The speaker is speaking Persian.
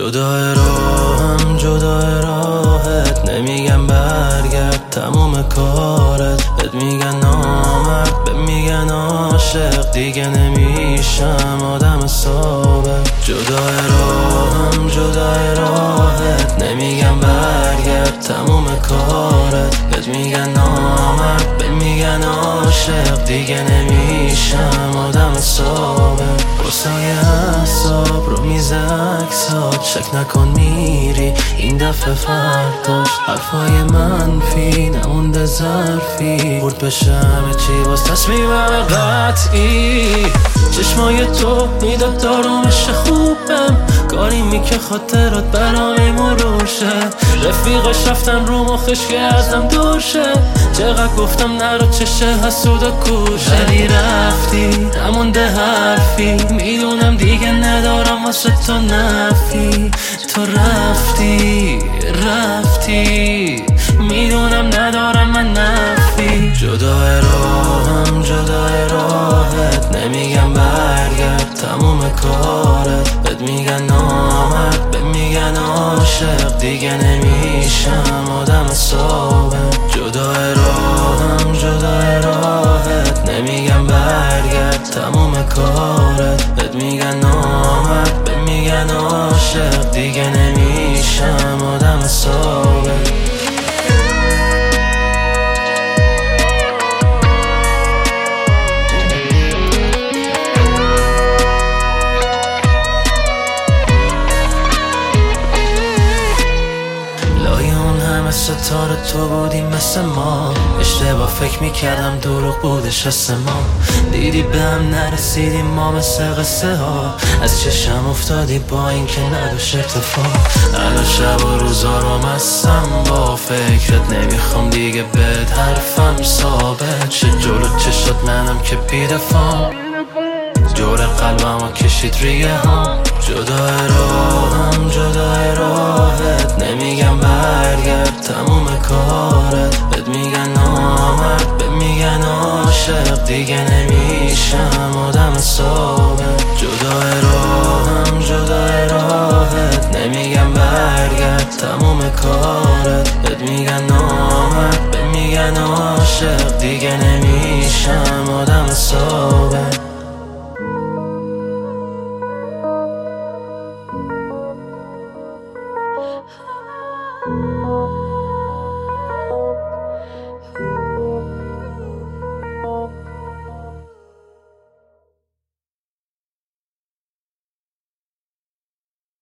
جدای راهم جدای راهت، نمیگن برگرد تموم کارت، بهت میگن نامرد بهت میگن عاشق، دیگه نمیشم آدم ثابت. جدای راهم جدای راهت، نمیگن برگرد تموم کارت، بهت میگن نامرد بهت میگن عاشق، دیگه نمیشم آدم ثابت. قصای حساب رو میز اکسات، شک نکن میری این دفعه فرداش، حرفای منفی نمونده ظرفی، برد بشه همه چی باز تصمیمم قطعی. چشمای تو میداد دارامش خوبم، کاری که خاطرات برامی مرور شه، رفیقاش رفتن رو مخش که ازم دور شه، چقدر گفتم نرو چشه حسود و کوشه، ولی رفتی نمونده حرفی، میدونم دیگه ندارم واسه تو نفی، تو رفتی میدونم ندارم من نفی. جدای راهم جدای راهت، نمیگن برگرد تموم کارت، بهت میگن نامرد بهت میگن عاشق، دیگه نمیشم آدم ثابت. جدای راهم جدای راهت، نمیگن برگرد تموم کارت، بهت میگن نامرد بهت میگن عاشق، دیگه نمیشم آدم ثابت. ستاره تو بودیم مثل ما، اشتباه فکر میکردم دروغ بودش حس ما، دیدی به هم نرسیدیم ما مثل قصه ها، از چشم افتادی با این که نداشت اتفاق. الان شب و روزا رو مستم با فکرت، نمیخوام دیگه بهت حرفم ثابت شه، جلو چشات منم که بیدفام، جور قلبم کشید ریگه ها. جدای راهم جدای راهت، نمیگن برگرد تموم کارت، بهت میگن نامرد بهت میگن عاشق، دیگه نمیشم آدم ثابت. جدای راهم جدای راهت، نمیگن برگرد تموم کارت، بهت میگن نامرد بهت میگن عاشق، دیگه نمیشم آدم ثابت.